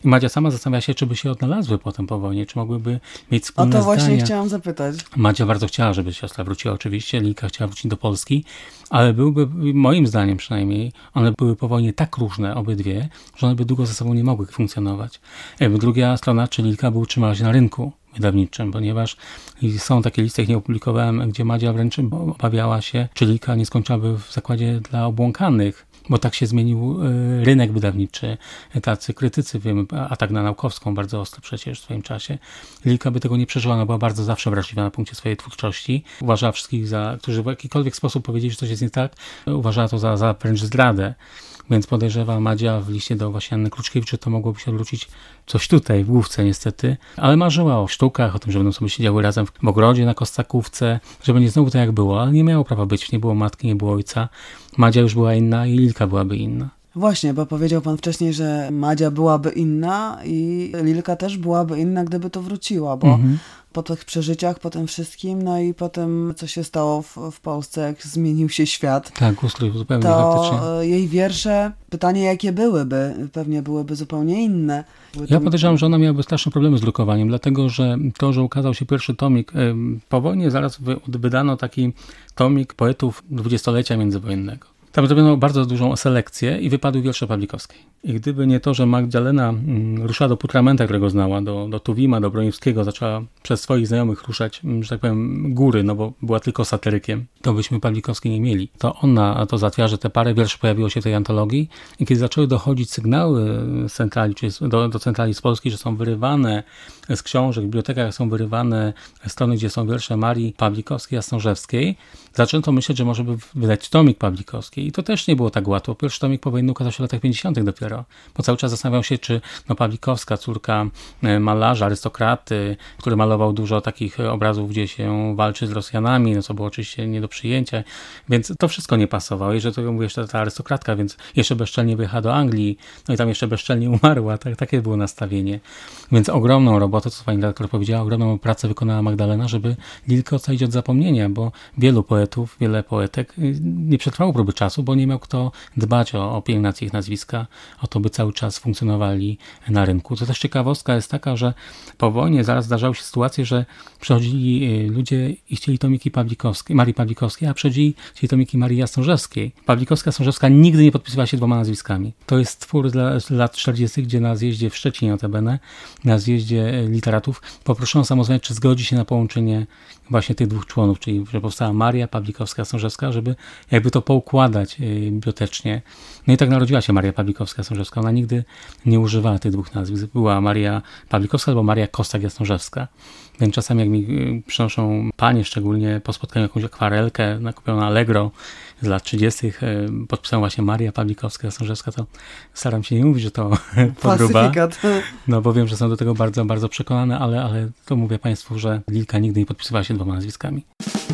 I Madzia sama zastanawia się, czy by się odnalazły potem po wojnie, czy mogłyby mieć wspólne zdania. O to właśnie zdania. chciałam zapytać. Madzia bardzo chciała, żeby siostra wróciła oczywiście, Lilka chciała wrócić do Polski, ale byłby, moim zdaniem przynajmniej, one były po wojnie tak różne, obydwie, że one by długo ze sobą nie mogły funkcjonować. Druga strona, czy Lilka, by utrzymała się na rynku wydawniczym, ponieważ są takie listy, ich nie opublikowałem, gdzie Madzia wręcz obawiała się, czy Lilka nie skończyłaby w zakładzie dla obłąkanych, bo tak się zmienił rynek wydawniczy. Tacy krytycy, wiem, atak na Naukowską, bardzo ostry przecież w swoim czasie. Lilka by tego nie przeżyła, ona była bardzo zawsze wrażliwa na punkcie swojej twórczości. Uważała wszystkich, za, którzy w jakikolwiek sposób powiedzieli, że coś jest nie tak, uważała to za, za wręcz zdradę. Więc podejrzewa Madzia w liście do właśnie Anny Kruczkiewicz, że to mogłoby się odwrócić coś tutaj, w główce niestety. Ale marzyła o sztukach, o tym, że będą sobie siedziały razem w ogrodzie na Kostakówce, że będzie znowu tak jak było, ale nie miało prawa być, nie było matki, nie było ojca. Madzia już była inna i Lilka byłaby inna. Właśnie, bo powiedział pan wcześniej, że Madzia byłaby inna i Lilka też byłaby inna, gdyby to wróciła, bo mhm. po tych przeżyciach, po tym wszystkim, no i po tym, co się stało w, w Polsce, jak zmienił się świat. Tak, ustrój zupełnie to faktycznie. Jej wiersze, pytanie jakie byłyby, pewnie byłyby zupełnie inne. Były ja tam... podejrzewam, że ona miałaby straszne problemy z drukowaniem, dlatego, że to, że ukazał się pierwszy tomik, po wojnie zaraz wydano taki tomik poetów dwudziestolecia międzywojennego. Tam zrobiono bardzo dużą selekcję i wypadły wiersze Pawlikowskiej. I gdyby nie to, że Magdalena mm, ruszyła do Putramenta, którego znała, do, do Tuwima, do Broniewskiego, zaczęła przez swoich znajomych ruszać, że tak powiem, góry, no bo była tylko satyrykiem, to byśmy Pawlikowskiej nie mieli. To ona to załatwiała, że te parę wierszy pojawiło się w tej antologii i kiedy zaczęły dochodzić sygnały z centrali, czyli do, do centrali z Polski, że są wyrywane z książek, w bibliotekach są wyrywane strony, gdzie są wiersze Marii Pawlikowskiej, Jasnorzewskiej, zaczęto myśleć, że może by wydać tomik Pawlikowskiej. I to też nie było tak łatwo. Pierwszy tomik po wojnie ukazał się w latach pięćdziesiątych dopiero. Bo cały czas zastanawiał się, czy no, Pawlikowska, córka malarza, arystokraty, który malował dużo takich obrazów, gdzie się walczy z Rosjanami, no co było oczywiście nie do przyjęcia. Więc to wszystko nie pasowało. Jeszcze to mówię, jeszcze ta arystokratka, więc jeszcze bezczelnie wyjechała do Anglii, no i tam jeszcze bezczelnie umarła. Tak, takie było nastawienie. Więc ogromną robotę, co pani redaktor powiedziała, ogromną pracę wykonała Magdalena, żeby Lilkę ocalić od zapomnienia, bo wielu poetów, wiele poetek nie przetrwało próby czasu, bo nie miał kto dbać o, o pielęgnację ich nazwiska, o to, by cały czas funkcjonowali na rynku. To też ciekawostka jest taka, że po wojnie zaraz zdarzały się sytuacje, że przychodzili ludzie i chcieli tomiki Pawlikowskiej, Marii Pawlikowskiej, a przychodzili chcieli tomiki Marii Jasnorzewskiej. Pawlikowska, Jasnorzewska nigdy nie podpisywała się dwoma nazwiskami. To jest twór z lat czterdziestych, gdzie na zjeździe w Szczecinie notabene, na zjeździe literatów poproszono samozwańczość, czy zgodzi się na połączenie właśnie tych dwóch członów, czyli że powstała Maria Pawlikowska, Jasnorzewska, żeby jakby to poukładać bibliotecznie. No i tak narodziła się Maria Pawlikowska, Jasnorzewska. Ona nigdy nie używała tych dwóch nazwisk. Była Maria Pawlikowska albo Maria Kostak-Jasnorzewska. Więc czasami jak mi przynoszą panie, szczególnie po spotkaniu jakąś akwarelkę nakupioną na Allegro z lat trzydziestych, podpisała właśnie Maria Pawlikowska, Jasnorzewska, to staram się nie mówić, że to podróba. No bo wiem, że są do tego bardzo, bardzo przekonane, ale, ale to mówię państwu, że Lilka nigdy nie podpisywała się dwoma nazwiskami.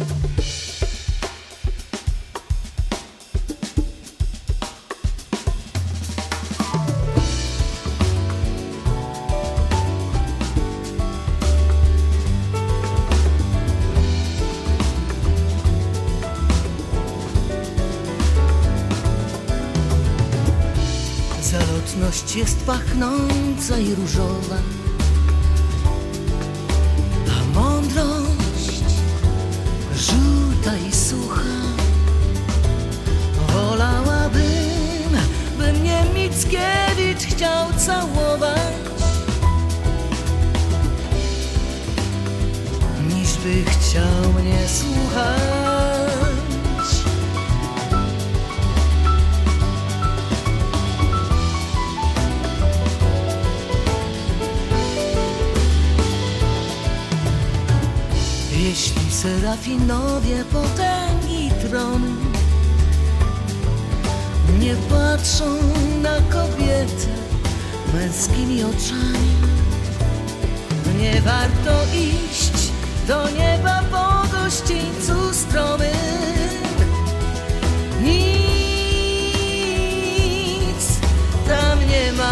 Zalotność jest pachnąca i różowa, a mądrość żółta i sucha. Wolałabym, by mnie Mickiewicz chciał całować, niż by chciał mnie słuchać. Jeśli serafinowie potęgi tronu nie patrzą na kobietę męskimi oczami, nie warto iść do nieba po gościńcu stromym. Nic tam nie ma.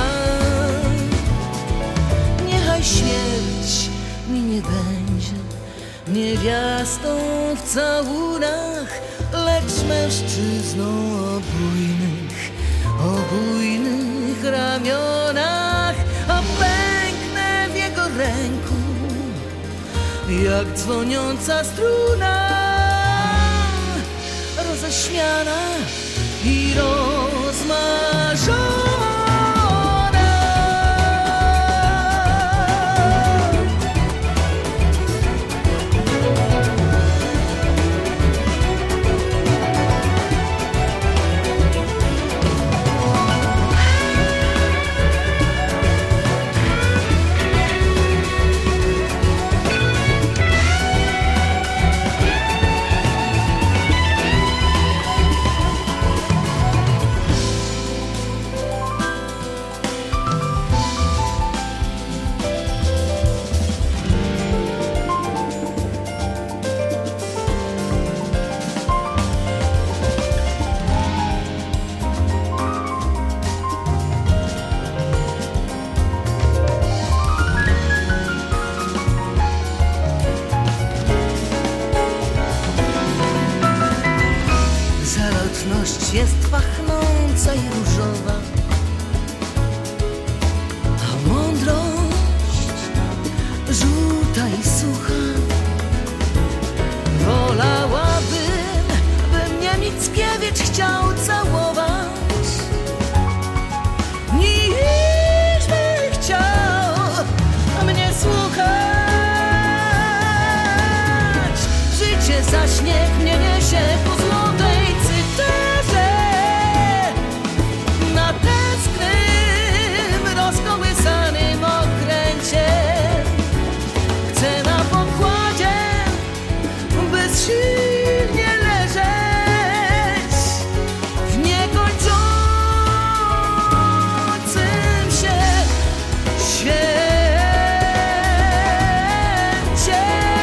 Niechaj śmierć mi nie będzie niewiastą w całunach, lecz mężczyzną o bujnych, o bujnych ramionach, a ręku, jak dzwoniąca struna, roześmiana i rozmarzona. Jest pachnąca i różowa, a mądrość żółta i sucha. Wolałabym, by mnie Mickiewicz chciał całować, niż by chciał mnie słuchać. Życie za śnieg mnie niesie po złotej cyterze, na tęsknym, rozkołysanym okręcie. Chcę na pokładzie bezsilnie leżeć w niekończącym się świecie.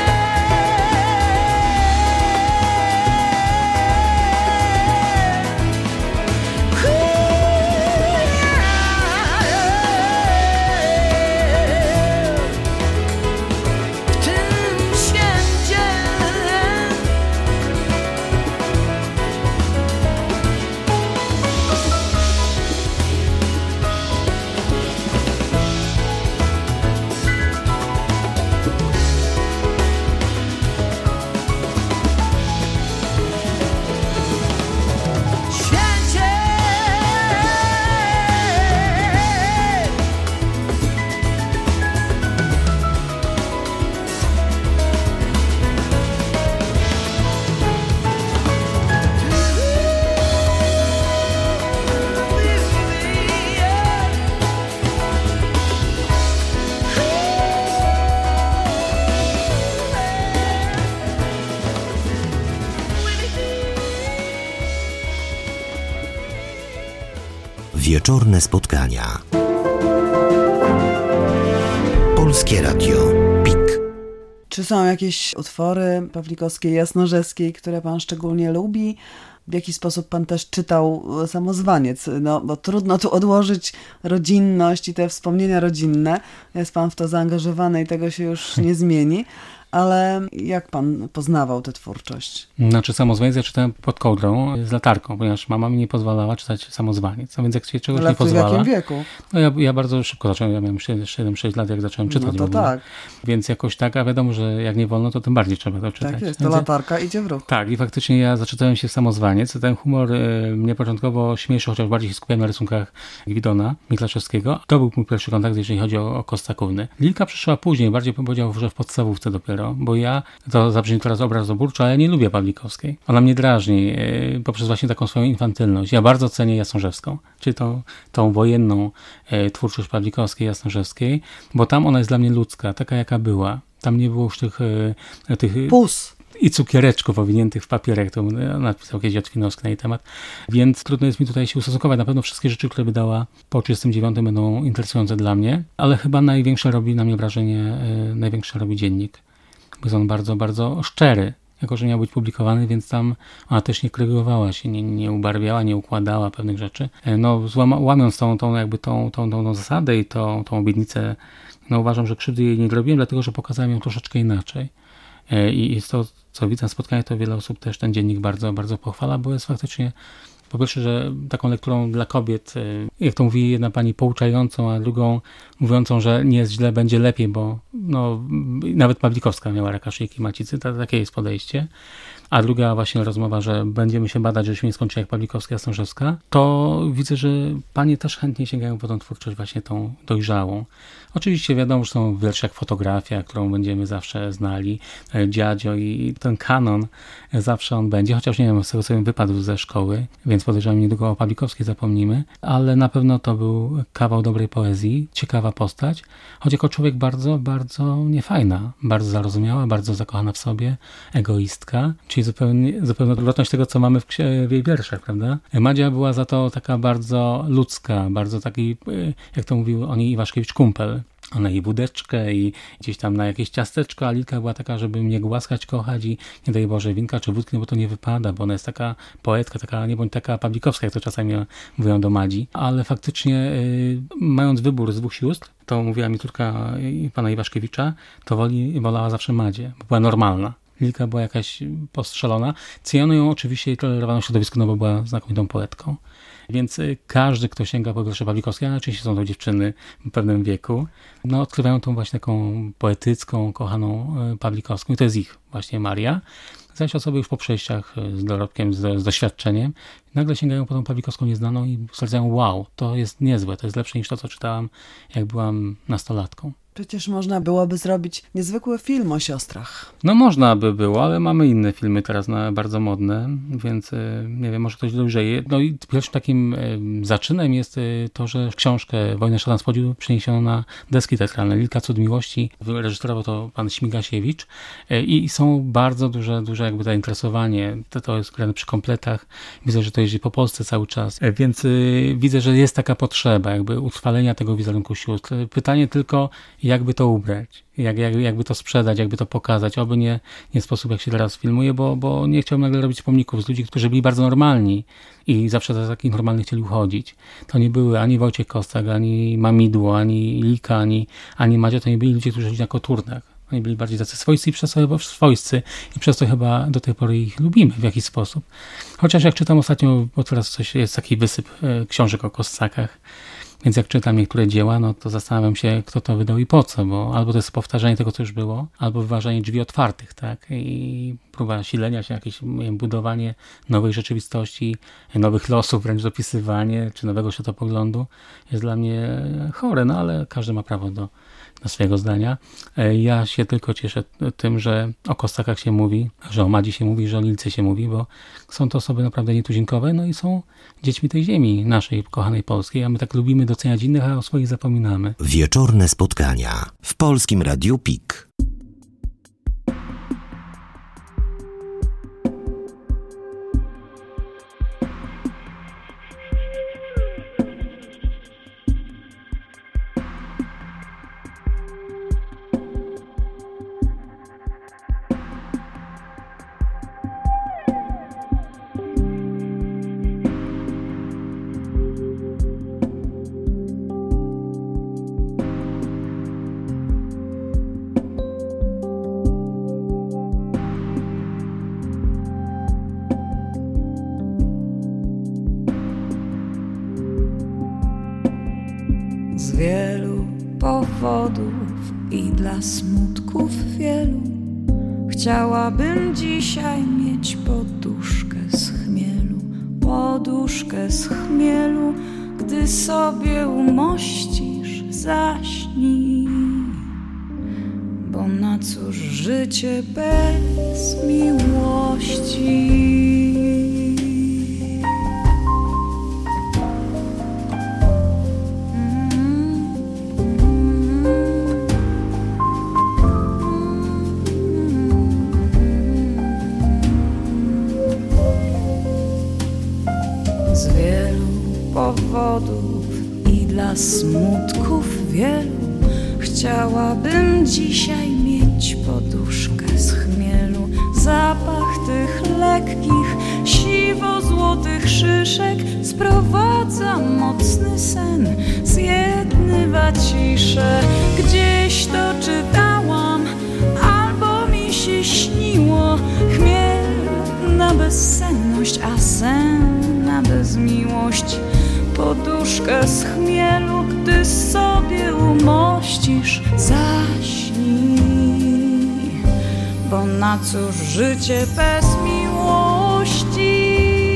Wieczorne spotkania. Polskie Radio PiK. Czy są jakieś utwory Pawlikowskiej, Jasnorzewskiej, które pan szczególnie lubi? W jaki sposób pan też czytał Samozwaniec? No, bo trudno tu odłożyć rodzinność i te wspomnienia rodzinne. Jest pan w to zaangażowany i tego się już nie zmieni. Ale jak pan poznawał tę twórczość? Znaczy Samozwaniec ja czytałem pod kołdrą z latarką, ponieważ mama mi nie pozwalała czytać Samozwaniec. A więc jak się czegoś Ale nie pozwala... w jakim wieku? No ja, ja bardzo szybko zacząłem, ja miałem siedem sześć lat, jak zacząłem czytać. No to w ogóle. tak. Więc jakoś tak, a wiadomo, że jak nie wolno, to tym bardziej trzeba to czytać. Tak jest, to Więc latarka idzie w ruch. Tak, i faktycznie ja zaczytałem się w Samozwaniec. Ten humor y, mnie początkowo śmieszył, chociaż bardziej się skupiałem na rysunkach Gwidona Miklaszewskiego. To był mój pierwszy kontakt, jeżeli chodzi o, o Kostakówny. Lilka przyszła później, bardziej bym powiedział, że w podstawówce dopiero, bo ja, to zabrzmi teraz obrazoburczo, ale ja nie lubię Pawlikowskiej. Ona mnie drażni y, poprzez właśnie taką swoją infantylność. Ja bardzo cenię Jasnorzewską, czyli tą, tą wojenną y, twórczość Pawlikowskiej, Jasnorzewskiej, bo tam ona jest dla mnie ludzka, taka jaka była. Tam nie było już tych... Y, tych Pus. I cukiereczków owiniętych w papierek, to napisał kiedyś Otwinowski na jej temat, więc trudno jest mi tutaj się ustosunkować. Na pewno wszystkie rzeczy, które wydała po trzydziestym dziewiątym będą interesujące dla mnie, ale chyba największe robi na mnie wrażenie, yy, największe robi dziennik. Jest on bardzo, bardzo szczery, jako że miał być publikowany, więc tam ona też nie korygowała się, nie, nie ubarwiała, nie układała pewnych rzeczy. Yy, no, złama, łamiąc tą, tą, jakby tą, tą, tą, tą zasadę i tą, tą obietnicę, no uważam, że krzywdy jej nie zrobiłem, dlatego że pokazałem ją troszeczkę inaczej. I jest to, co widzę na spotkaniu, to wiele osób też ten dziennik bardzo, bardzo pochwala, bo jest faktycznie Po pierwsze, że taką lekturą dla kobiet, jak to mówi jedna pani, pouczającą, a drugą mówiącą, że nie jest źle, będzie lepiej, bo no, nawet Pawlikowska miała raka szyjki macicy, to takie jest podejście. A druga właśnie rozmowa, że będziemy się badać, żeśmy nie skończyli jak Pawlikowska, Stążewska, to widzę, że panie też chętnie sięgają po tą twórczość właśnie tą dojrzałą. Oczywiście wiadomo, że są wiersze jak Fotografia, którą będziemy zawsze znali, Dziadzio i ten kanon zawsze on będzie, chociaż nie wiem, z tego co wypadł ze szkoły, więc podejrzewam, niedługo o Pawlikowskiej zapomnimy, ale na pewno to był kawał dobrej poezji, ciekawa postać, choć jako człowiek bardzo, bardzo niefajna, bardzo zarozumiała, bardzo zakochana w sobie, egoistka, czyli zupełnie, zupełnie odwrotność tego, co mamy w, w jej wierszach, prawda? Madzia była za to taka bardzo ludzka, bardzo taki, jak to mówił o niej Iwaszkiewicz, kumpel. Ona i wódeczkę i gdzieś tam na jakieś ciasteczko, a Lilka była taka, żeby mnie głaskać, kochać i nie daj Boże winka czy wódki, no bo to nie wypada, bo ona jest taka poetka, taka nie bądź taka Pawlikowska, jak to czasami mówią do Madzi. Ale faktycznie yy, mając wybór z dwóch sióstr, to mówiła mi córka pana Iwaszkiewicza, to woli, wolała zawsze Madzię, bo była normalna. Lilka była jakaś postrzelona. Ceniono ją oczywiście i tolerowano w środowisku, no bo była znakomitą poetką. Więc każdy, kto sięga po wiersze Pawlikowskiej, a oczywiście są to dziewczyny w pewnym wieku, no odkrywają tą właśnie taką poetycką, kochaną Pawlikowską i to jest ich właśnie Maria. Zaś osoby już po przejściach z dorobkiem, z, z doświadczeniem, nagle sięgają po tą Pawlikowską nieznaną i stwierdzają, wow, to jest niezłe, to jest lepsze niż to, co czytałam, jak byłam nastolatką. Przecież można byłoby zrobić niezwykły film o siostrach. No można by było, ale mamy inne filmy teraz na, bardzo modne, więc nie wiem, może ktoś dojrzeje. No i pierwszym takim zaczynem jest to, że książkę Wojnę szatan z podziwu przeniesiono na deski teatralne. Lilka Cud miłości, reżyserował to pan Śmigasiewicz i są bardzo duże, duże jakby zainteresowanie. To, to jest grane przy kompletach. Widzę, że to jeździ po Polsce cały czas, więc widzę, że jest taka potrzeba jakby utrwalenia tego wizerunku sióstr. Pytanie tylko, jakby to ubrać, jak, jak, jakby to sprzedać, jakby to pokazać. Oby nie, nie sposób, jak się teraz filmuje, bo, bo nie chciałbym nagle robić pomników z ludzi, którzy byli bardzo normalni i zawsze za takich normalnych chcieli uchodzić. To nie były ani Wojciech Kostak, ani Mamidło, ani Lika, ani, ani Madzia, to nie byli ludzie, którzy żyli na koturnach. Oni byli bardziej tacy swojscy i przez to chyba swojscy i przez to chyba do tej pory ich lubimy w jakiś sposób. Chociaż jak czytam ostatnio, bo teraz coś jest taki wysyp e, książek o Kostakach, więc jak czytam niektóre dzieła, no to zastanawiam się, kto to wydał i po co, bo albo to jest powtarzanie tego, co już było, albo wyważanie drzwi otwartych, tak? I próba silenia się, jakieś nie wiem, budowanie nowej rzeczywistości, nowych losów, wręcz dopisywanie, czy nowego światopoglądu jest dla mnie chore, no ale każdy ma prawo do, do swojego zdania. Ja się tylko cieszę tym, że o Kostakach się mówi, że o Madzi się mówi, że o Lilce się mówi, bo są to osoby naprawdę nietuzinkowe, no i są dziećmi tej ziemi, naszej kochanej polskiej, a my tak lubimy doceniać innych, a o swoich zapominamy. Wieczorne spotkania w Polskim Radiu Pik. Z wielu powodów i dla smutków wielu chciałabym dzisiaj mieć poduszkę z chmielu, poduszkę z chmielu, gdy sobie umościsz, zaśnij. Bo na cóż życie bez miłości? Z wielu powodów i dla smutków wielu chciałabym dzisiaj mieć poduszkę z chmielu, zapach tych lekkich, siwo-złotych szyszek sprowadza mocny sen, zjednywa ciszę. Gdzieś to czytałam, albo mi się śniło, chmiel na bezsenność, a sen na bezsenność. poduszkę z chmielu, gdy sobie umościsz, zaśnij, bo na cóż życie bez miłości?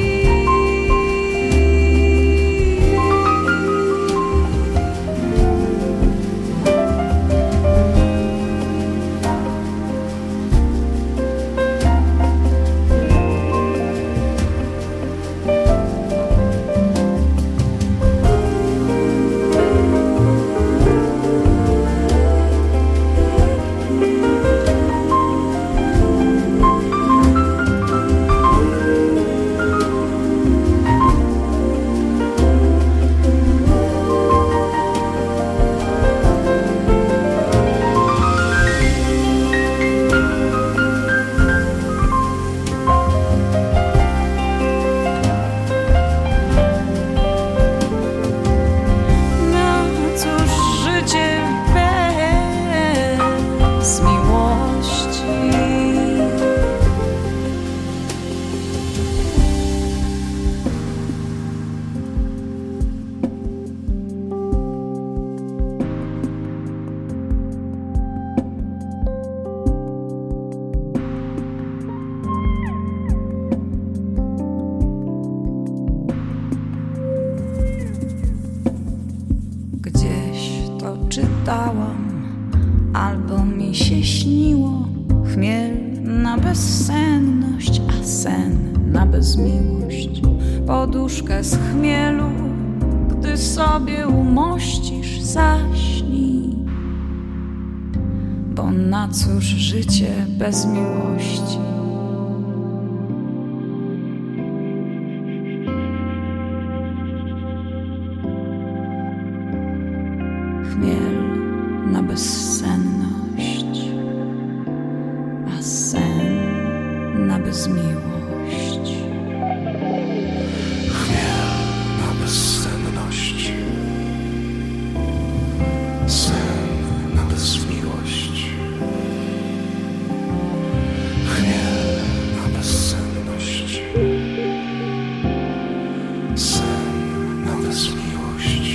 Albo mi się śniło, chmiel na bezsenność, a sen na bezmiłość. Poduszkę z chmielu, gdy sobie umościsz, zaśnij, bo na cóż życie bez miłości? Chmiel na bezsenność, a sen na bezmiłość. Chmiel na bezsenność, sen na bezmiłość. Chmiel na bezsenność, sen na bezmiłość.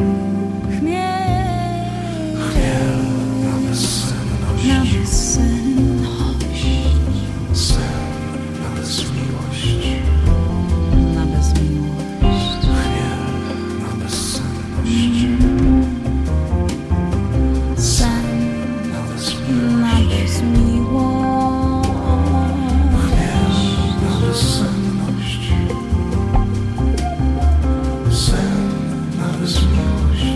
Na bezsenność, sen na bezmiłość. Na bezmiłość. Chmiel na bezsenność, sen na bezmiłość. na bezmiłość. Chmiel na bezsenność, sen na bezmiłość.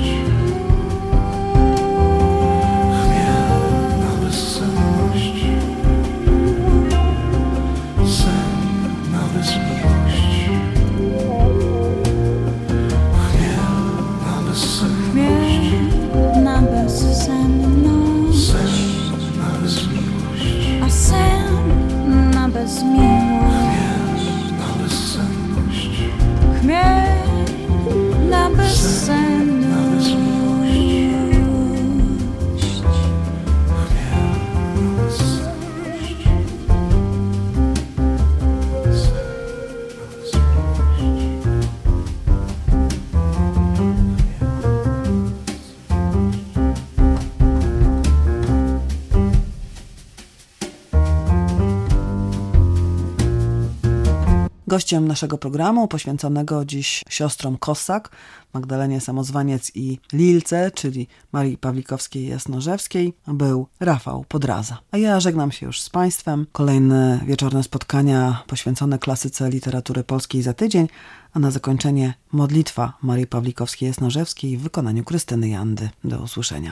Gościem naszego programu, poświęconego dziś siostrom Kossak, Magdalenie Samozwaniec i Lilce, czyli Marii Pawlikowskiej-Jasnorzewskiej, był Rafał Podraza. A ja żegnam się już z Państwem. Kolejne wieczorne spotkania poświęcone klasyce literatury polskiej za tydzień, a na zakończenie modlitwa Marii Pawlikowskiej-Jasnorzewskiej w wykonaniu Krystyny Jandy. Do usłyszenia.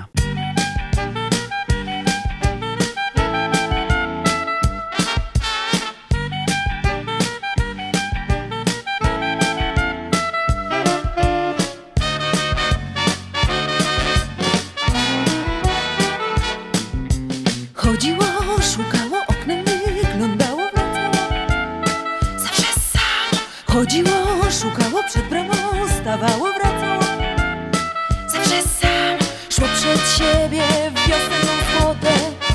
Chodziło, szukało, oknem wyglądało, wracało. Zawsze samo. Chodziło, szukało, przed bramą stawało, wracało. Zawsze samo. Szło przed siebie w wiosenną złotę.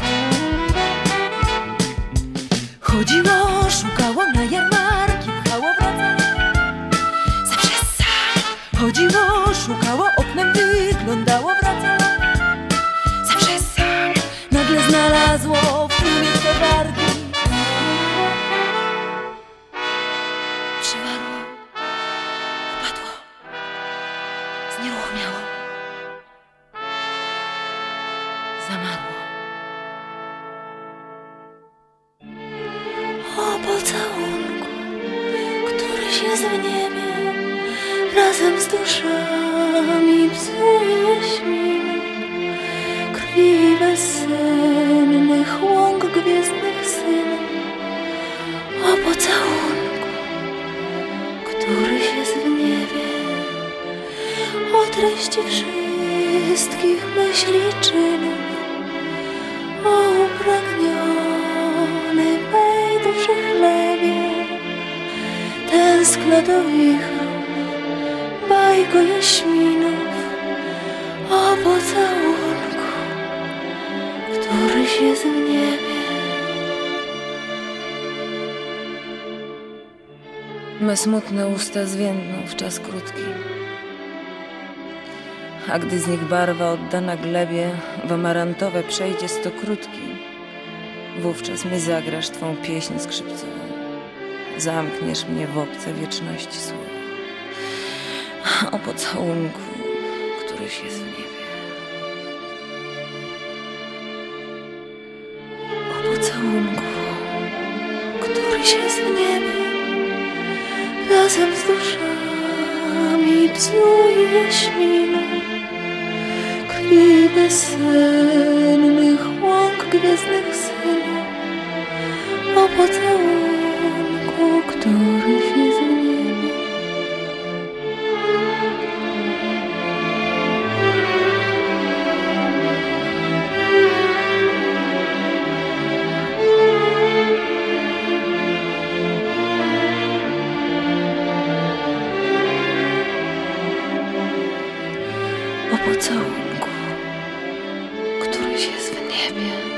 Chodziło, szukało, na jarmarki pchało, wracało. Zawsze samo. Chodziło, pocałunku, któryś jest w niebie, razem z duszami psuje śminy, krwi bezsennych łąk gwiezdnych synów. O pocałunku, któryś jest w niebie, o treści wszystkich myśli i czynów, o upragniony mej duszy chlebie, tęskno do wichrów, bajko jaśminów. O pocałunku, któryś jest w niebie. Me smutne usta zwiędną w czas krótki, a gdy z nich barwa oddana glebie w amarantowe przejdzie stokrótki, wówczas mi zagrasz twą pieśń skrzypcową, zamkniesz mnie w obce wieczności słowa. O pocałunku, któryś jest w niebie. O pocałunku, któryś jest w niebie, razem z duszami psuje jaśminu, krwi bezsennych łąk gwiezdnych synów. O pocałunku, któryś jest w niebie. O pocałunku, któryś jest w niebie.